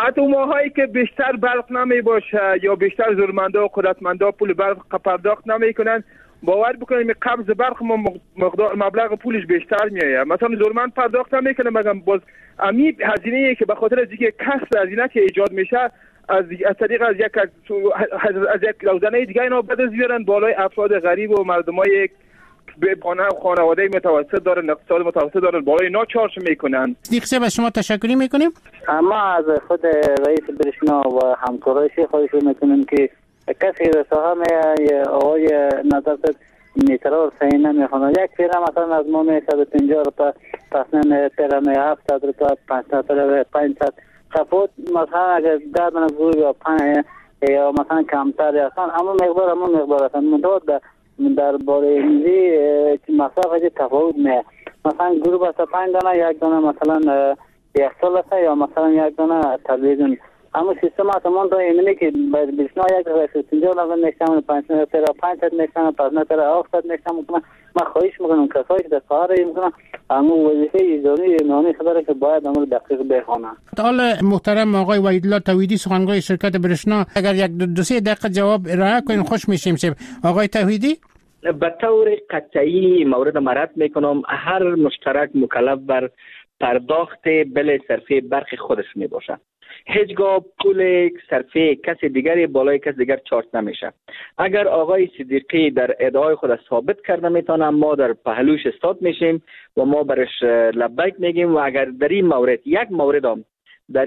حتی ماهایی که بیشتر برق نمی باشه یا بیشتر زورمندا و قدرتمندا پول برق پرداخت نمی کنن، باور بکنید قبض برق مقدار مبلغ پولش بیشتر میاد. مثلا زورمند پرداخت نمیکنه، مگم باز امی هزینه‌ای که به خاطر از اینکه کسر هزینه که ایجاد میشه از طریق از یک روزنه دیگه اینا بده زیارن بالای افراد غریب و مردمای به خانواده متوسط دارن، اقتصاد متوسط دارن، بالای اینا چارج میکنن. دیگه به شما تشکر میکنیم. اما از خود رئیس برشنا و همکارایش خواهش میکنیم که کسی رساهم آقای نظرت میترار صحیح نمیخونه. یک پیره مثلا از ما 150 روپا پسنن پیره 700 روپا 500 تفاوت مثلا اگر در منظور یا 5 یا مثلا کمتر هستن اما مقدار هستن مداد در باره میزی مصرف تفاوت نه. مثلا گروه است 5 دانه یک دانه مثلا یک سال است یا مثلا یک دانه تلویزیون. اما سیستم اتمان تا اینه که بیشتر یک رسید 50 نفر نشون 500 تا 500 نشون 500 تا 700 نشون ما خواهش میکنم کسایی که در کار میکنن اما وظیفه اداری نانی خبره که باید امر دقیق بخونه. حالا محترم آقای وحیدالله توحیدی سخنگوی شرکت برشنا اگر یک دو سه دقیقه جواب ارائه کنین خوش میشیم. آقای توحیدی به طور قطعی مورد مرد میکنم هر مشترک مکلف بر پرداخت بل صرفه برق خودش می باشه. هیچگاه پول صرفه کسی دیگری بالای کسی دیگر چارج نمیشه. اگر آقای صدیقی در ادعای خود ثابت کرده میتونه ما در پهلوش استاد میشیم و ما برش لبیک میگیم. و اگر در این مورد یک مورد هم در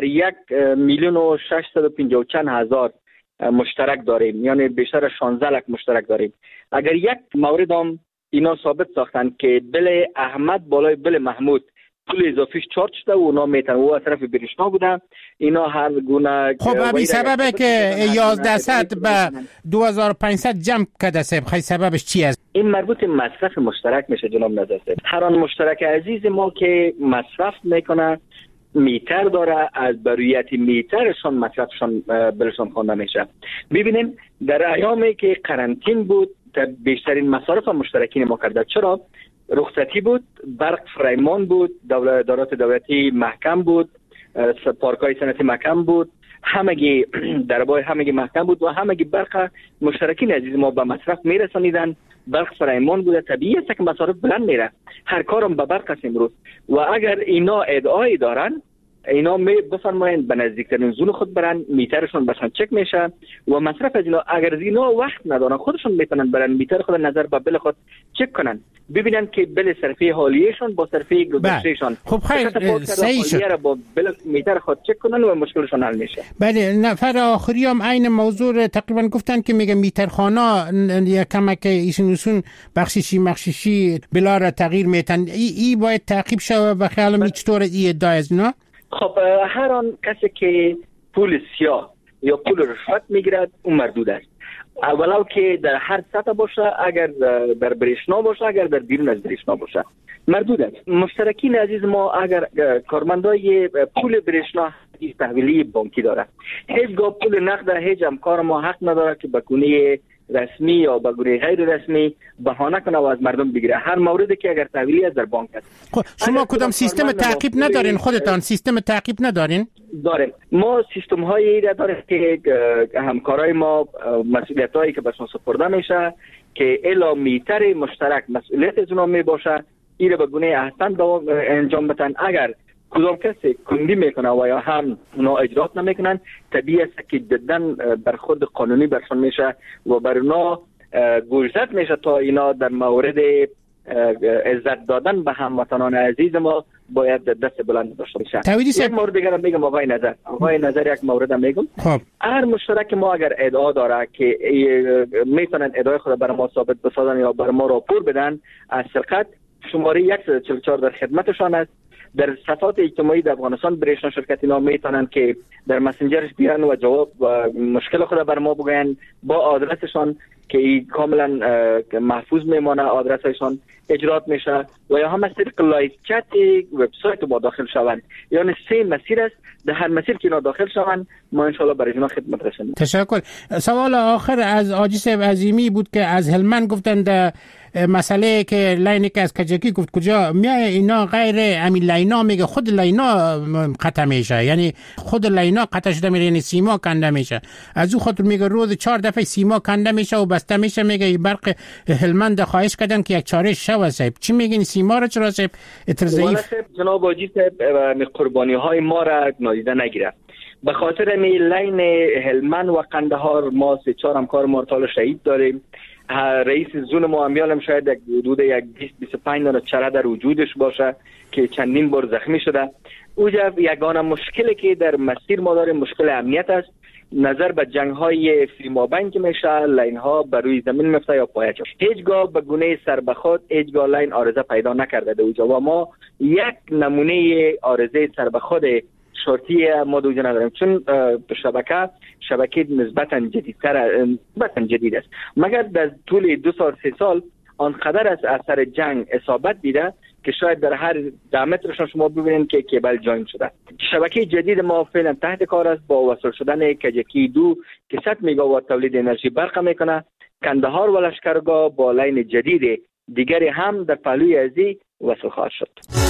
1,650,000 مشترک داریم، یعنی بیشتر 16 لک مشترک داریم، اگر یک مورد هم اینا ثابت ساختن که بل احمد بالای بل محمود پول اضافیش چارج شده و اونا میتونن و از طرف برشنا بودن اینا هر گونه. خب همین سببه که 1100 به 2500 جمع کرده صاحب. خیلی سببش چی است؟ این مربوط مصرف مشترک میشه جناب نظر صاحب. هر آن مشترک عزیز ما که مصرف میکنه میتر داره، از برویت میترشان مصرفشان بلشان خوانده میشه. ببینیم در ایامی که قرنطین بود بیشترین مصارف مشترکین ما کرده. چرا؟ رخصتی بود، برق فریمان بود، دارات دولتی محکم بود، پارکای صنعتی محکم بود، همگی دربای همگی محکم بود و همگی برق مشترکین عزیز ما به مصرف میرسانیدن. برق فریمان بوده، طبیعی است که مصارف بلند میره، هر کارم به برق است امروز. و اگر اینا ادعای دارن اینا بفرمایند به نزدیکترین زون خود برن، میترشون باشن چک میشه و مصرف از اینا اگر اینا وقت ندارن خودشون میتونن برن میتر خود نظر به بل خود چک کنن ببینن که بل صرفه حالیهشون با صرفه گذشتهشون خب خیلی صحیح شد با بل میتر خود چک کنن و مشکلشون حل میشه. بله نفر آخری هم عین موضوع تقریبا گفتن که میگه میترخانا یک کمک ایشون بخششی بلا را تغییر میتن. ای باید تعقیب شود و خیالم چطور ای ادعای از اینا؟ خب هر آن کسی که پول سیاه یا پول رشوت میگیرد اون مردود است، ولو که در هر سطح باشه، اگر در برشنا باشه اگر در بیرون از برشنا باشه مردود است. مشترکین عزیز ما اگر کارمندای پول برشنا تحویلی بانکی داره، هیچگاه پول نقد هیچ همکار ما حق نداره که بگونه رسمی یا به گونه غیر رسمی بهانه کنه و از مردم بگیره. هر موردی که اگر تحویلی از در بانک است. خب شما کدام سیستم تعقیب ندارین؟ خودتان سیستم تعقیب ندارین؟ داریم. ما سیستم هایی داریم که همکارای ما مسئولیت هایی که بهشون سپرده میشه که الا میتر مشترک مسئولیت از اونا می باشه، این به گونه احسن انجام بدن. اگر کدام کسی کندی میکنه و یا هم اونا اجرات نمیکنن، طبیعی است که جدن برخورد قانونی برشون میشه و بر اونا گوشزد میشه تا اینا در مورد عزت دادن به هموطنان عزیز ما باید دست بلند داشته باشه. یک مورد دیگر میگم آقای نظر یک مورد میگم. خب هر مشترک ما اگر ادعا داره که میتونن ادعای خود برای ما ثابت بسازن یا برای ما راپور بدن از سرقت، شماره 144 در خدمتشان است. در صفحات اجتماعی در افغانستان برشنا شرکت اینا میتونن که در مسنجرش بیان و جواب و مشکل خود بر ما بگن با آدرسشان که این کاملا محفوظ میمانه، آدرس هایشان اجرات میشه و یا هم از طریق لایو چت وبسایت ما داخل شوند. یعنی 3 مسیر است، در هر مسیر که اینا داخل شوند ما ان شاء الله برای اینا خدمت رسانیم. تشکر. سوال آخر از آجی صاحب عظیمی بود که از هلمند گفتند مسئله که لاینی که از کجکی گفت کجا میای اینا غیر همین لاینا، میگه خود لاینا قطع میشه، یعنی خود لاینا قطع شده میره، یعنی سیما کنده میشه. از او خاطر میگه روز 4 دفعه سیما کنده میشه و بسته میشه. میگه برق هلمند خواهش کردن که یک چاره شو صاحب. چی میگین سیما را چرا صاحب ضعیف؟ جناب آجی صاحب قربانی های ما را نادیده نگیره. به خاطر می لاین هلمند و قندهار ما 3-4 همکار ما شهید داریم. رئیس زون ما هم شاید حدود 20-25 دانه چره در وجودش باشه که چندین بار زخمی شده. اوجا یگانه مشکلی که در مسیر ما داریم مشکل امنیت است. نظر به جنگ های فیمابین که میشه لاین ها بر روی زمین میفته یا پایه چه هیچگاه به گونه سربخود هیچگاه لاین آرزه پیدا نکرده در اوجا و ما یک نمونه آرزه سربخود شرطی ما دوجه نداریم، چون شبکه نسبتا جدید است. مگر در طول 2-3 سال آنقدر از اثر جنگ اصابت دیده که شاید در هر 10 مترشان شما ببینید که کیبل جاین شده. شبکه جدید ما فعلا تحت کار است با وصل شدن کجکی 2 که 100 مگاوات تولید انرژی برق میکنه. کندهار و لشکرگاه با لاین جدید دیگری هم در پهلوی ازی وصل خواهد شد.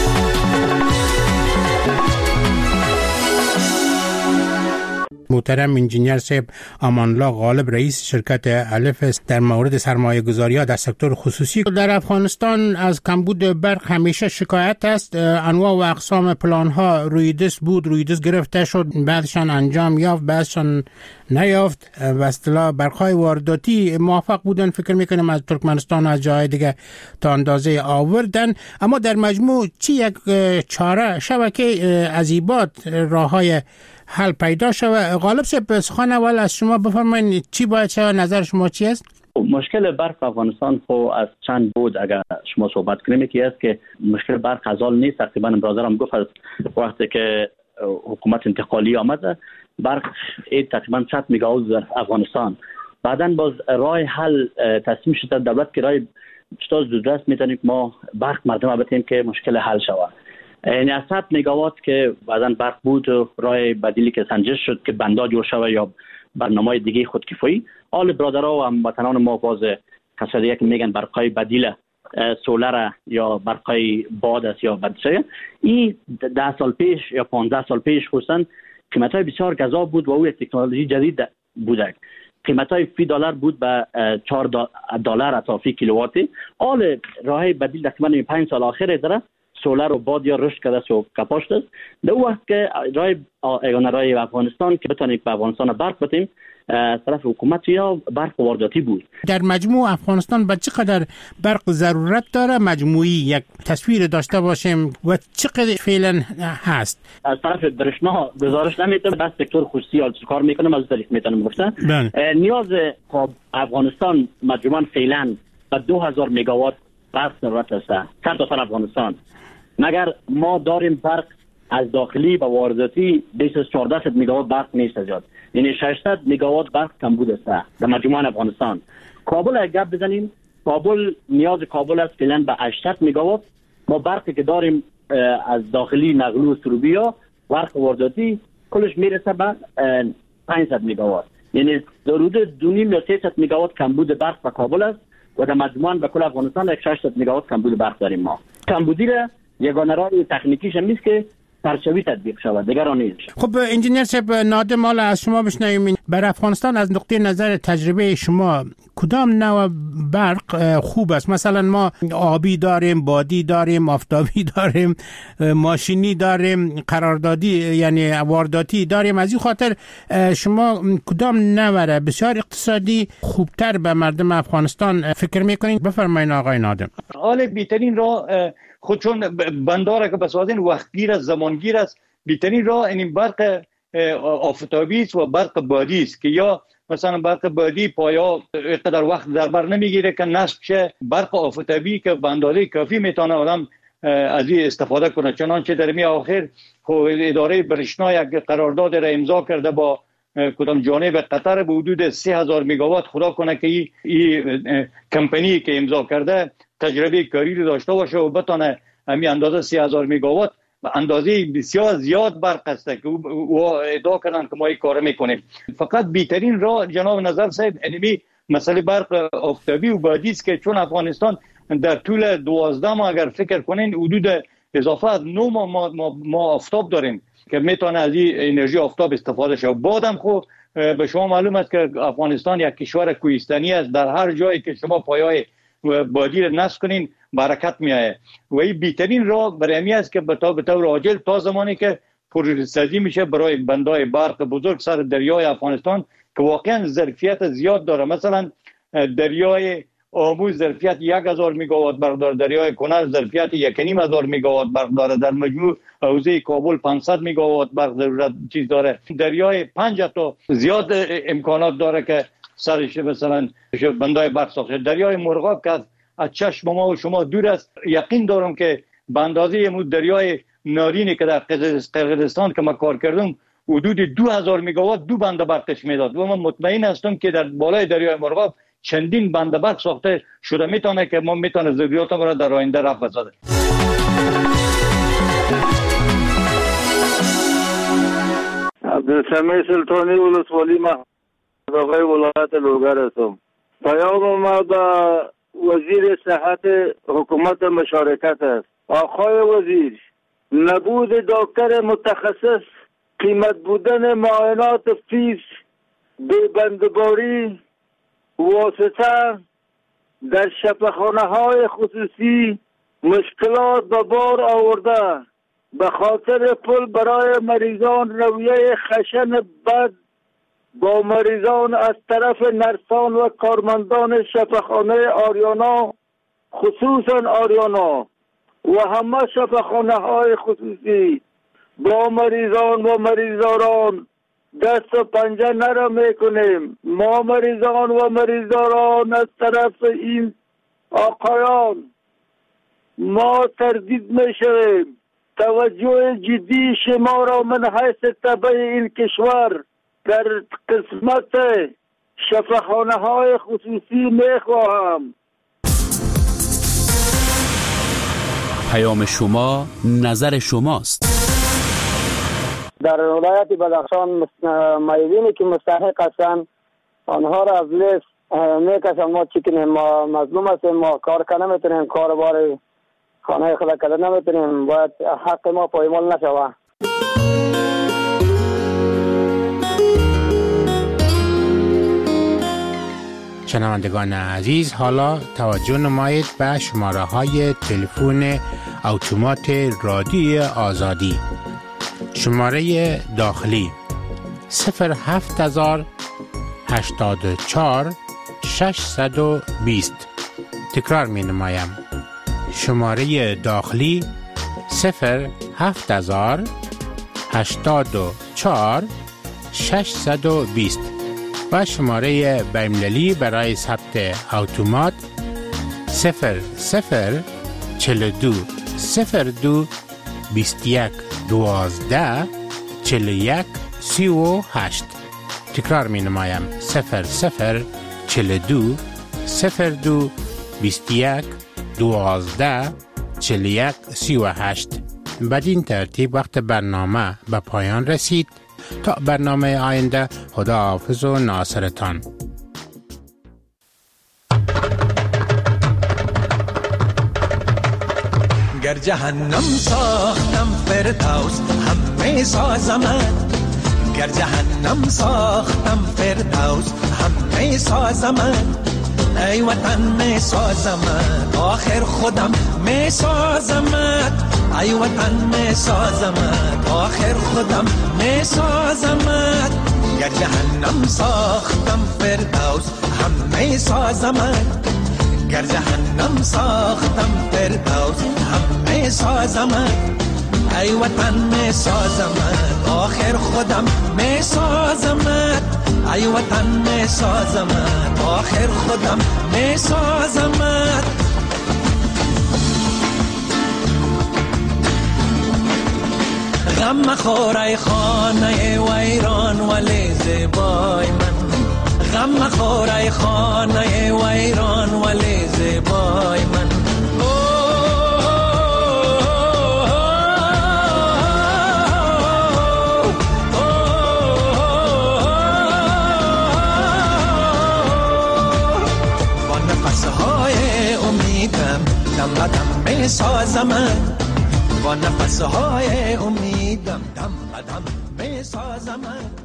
محترم انجینیر صاحب امان الله غالب رئیس شرکت الف است در مورد سرمایه گذاری ها در سکتور خصوصی. در افغانستان از کمبود برق همیشه شکایت است. انواع و اقسام پلان ها روی دست بود، روی دست گرفته شد، بعضشان انجام یافت، بعضشان نیافت. به اصطلاح برق های وارداتی موفق بودن، فکر میکنم از ترکمنستان و از جای دیگه تا اندازه آوردن. اما در مجموع چی یک چاره شبکه عزیبات راه های حل پیدا شود؟ غالب صاحب سخن اول از شما بفرمایید، چی باید شود؟ نظر شما چی است؟ مشکل برق افغانستان خو از چند بود اگر شما صحبت کنیم یکی است که مشکل برق ازال نیست. تقریبا برادرم گفت از وقتی که حکومت انتقالی آمد برق تقریبا 100 مگاوات در افغانستان. بعداً باز راه حل تصمیم شد دولت که راه چطور زودرس میتونیم ما برق مردم بدیم که مشکل حل شود. یعنی 100 مگاوات که بعداً برق بود راه بدیلی که سنجش شد که بندا جور شود یا برنامه دیگه خودکفایی. حال برادرها و هموطنان ما باز کسایی که میگن برقای بدیل سولر یا برقای باد است یا بدسه، این 10 سال پیش یا 15 سال پیش خصوصا قیمت‌های بسیار گزاف بود و او تکنولوژی جدید بوده. قیمت‌های فی دلار بود به $4 تا فی کیلوواتی. حال راه بدیل تقریبا 5 سال آخر داره سولر و باد یا رشد کرده و کپاشت است. در وقت که راه افغانستان که بتونیم به افغانستان برق بدیم طرف حکومت یا برق وارداتی بود. در مجموع افغانستان به چقدر برق ضرورت داره؟ مجموعی یک تصویر داشته باشیم و چقدر فعلا هست؟ از طرف برشنا گزارش نمیده، بس سکتور خصوصی کار میکنم از طریق میتونم گفتن. نیاز افغانستان مجموعاً فعلا به 2000 مگاوات برق ضرورت است. چند تا افغانستان مگر ما داریم برق از داخلی و وارداتی 214 مگاوات برق نیست زیاد، یعنی 600 مگاوات برق کمبود است در مجموعه افغانستان. کابل اگه گپ بزنیم، کابل نیاز کابل است فعلا به 800 مگاوات. ما برقی که داریم از داخلی نقلو و سروبی ها برق وارداتی کلش میرسه به 500 مگاوات، یعنی ضرورت 2.5 یا 300 مگاوات کمبود برق به کابل است و در مجموعه به کل افغانستان 600 مگاوات کمبود برق داریم. ما کمبودی را یگانه راه تکنیکیش هم نیست که پرچوی تطبیق شود، دیگر آن نیست. خب انجینیر صاحب نادم حالا از شما بشنویم، بر افغانستان از نقطه نظر تجربه شما کدام نوع برق خوب است؟ مثلا ما آبی داریم، بادی داریم، آفتابی داریم، ماشینی داریم، قراردادی یعنی وارداتی داریم. از این خاطر شما کدام نوع بسیار اقتصادی خوبتر به مردم افغانستان فکر میکنید؟ بفرمایید آقای نادم. حال بهترین راه خودشون بنداره که بسازین وقتگیر است، زمانگیر است. بهترین راه این برق آفتابی است و برق بادی است که یا مثلا برق بادی پایا اینقدر وقت در بر نمیگیره که نصب شه. برق آفتابی که به اندازه کافی میتونه آدم از این استفاده کنه. چنانچه در می آخر اداره برشنا یک قرارداد را امضا کرده با کدام جانب قطر به حدود 3000 مگاوات خدا کنه که این کمپانی که امضا کرده تجربه کاری رو داشته باشه و بتونه همین اندازه 3000 مگاوات اندازه بسیار زیاد برق است که او ادعا کردن که ما این کار میکنیم. فقط بهترین راه جناب نظر صاحب انمی مسئله برق آفتابی و بادی است که چون افغانستان در طول 12 ماه اگر فکر کنین حدود اضافه از 9 ماه آفتاب داریم که میتونه از این انرژی آفتاب استفاده شه. بعدم خب به شما معلوم است که افغانستان یک کشور کوهستانی است، در هر جایی که شما پایه‌های بادی را نصب کنین برکت میایه و این بهترین راه برای همین است که به طور عاجل تا زمانی که پروژه‌سازی میشه برای بندهای برق بزرگ سر دریای افغانستان که واقعا ظرفیت زیاد داره. مثلا دریای آمو ظرفیت 1000 مگاوات برق داره، دریای کنر ظرفیت 1500 مگاوات برق داره، در مجموع حوزه کابل 500 مگاوات برق ضرورت چیز داره. دریای 5 تا زیاد امکانات داره که سرش مثلا بندهای برق ساخته. دریای مرغاب که از چشم ما و شما دور است، یقین دارم که به اندازه دریای نارینی که در قرقیزستان که ما کار کردم حدود 2000 مگاوات دو بند برقش میداد و من مطمئن هستم که در بالای دریای مرغاب چندین بند برق ساخته شده میتونه که ما میتونه ضروریات ما را در آینده رفع بسازه. عبدالسمیع سلطانی ولسوالی منطقه ولایت لوگر هستم. پیام ما به وزیر صحت حکومت مشارکت است. آقای وزیر، نبود دکتر متخصص، قیمت بودن معاینات فیس، بندباری واسطه در شفاخانه‌های خصوصی مشکلات به بار آورده. به خاطر پول برای مریضان رویه خشن بد با مریضان از طرف نرسان و کارمندان شفاخانه آریانا، خصوصا آریانا و همه شفاخانه‌های خصوصی با مریضان و مریضداران دست و پنجه نرم میکنیم. ما مریضان و مریضداران از طرف این آقایان ما تردید میشویم. توجه جدی شما را من حیث تبع این کشور در قسمت شفاخانه های خصوصی میخواهم. پیام شما نظر شماست. در ولایت بدخشان مایدینی که مستحق هستند آنها را از لیست میکشن. ما چی کنیم؟ ما مظلوم هستیم، ما کار کنه نمیتونیم، کار بار خانه خدا کده نمیتونیم، باید حق ما پایمال نشوه. شنوندگان عزیز، حالا توجه نمایید به شماره های تلفن اتومات رادیو آزادی. شماره داخلی 07084 620. تکرار می نمایم. شماره داخلی 07084 620 و شماره بین‌المللی برای ثبت اتومات 0042 02 21 12 41 38. تکرار می نمایم. 0042 02 21 12 41 38. بدین ترتیب وقت برنامه به پایان رسید. تا برنامه آینده، خدا حافظ و ناصرتان. گر جهنم ساختم فردوس همه سازمت، گر جهنم ساختم فردوس همه سازمت، ای وطن می سازمت آخر خودم می سازمت، ای وطن می سازمت آخر خودم می سازمت، گر جهنم ساختم فردوس همه سازمت، گر جهنم ساختم فردوس همه سازمت، ای وطن می سازمت آخر خودم می سازمت، ای وطن می سازمت آخر خودم می سازمت. غم مخور ای خانه ویران ولی زیبا مخور ای خانه ویران ولی زیبای من. با نفسهای امیدم دم بدم می سازم، با نفسهای امیدم دم بدم می سازم.